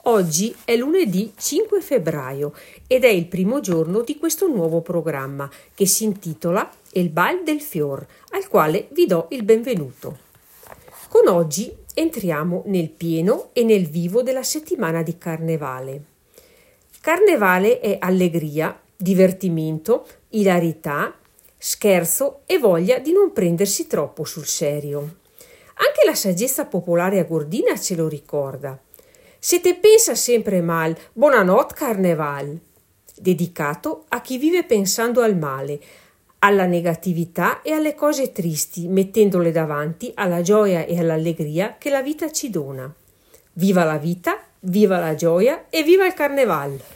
Oggi è lunedì 5 febbraio ed è il primo giorno di questo nuovo programma che si intitola El Bal del Fior, al quale vi do il benvenuto. Con oggi entriamo nel pieno e nel vivo della settimana di Carnevale. Carnevale è allegria, divertimento, ilarità, scherzo e voglia di non prendersi troppo sul serio. Anche la saggezza popolare agordina ce lo ricorda. Se te pensa sempre mal, buonanotte Carneval, dedicato a chi vive pensando al male, alla negatività e alle cose tristi, mettendole davanti alla gioia e all'allegria che la vita ci dona. Viva la vita, viva la gioia e viva il Carneval!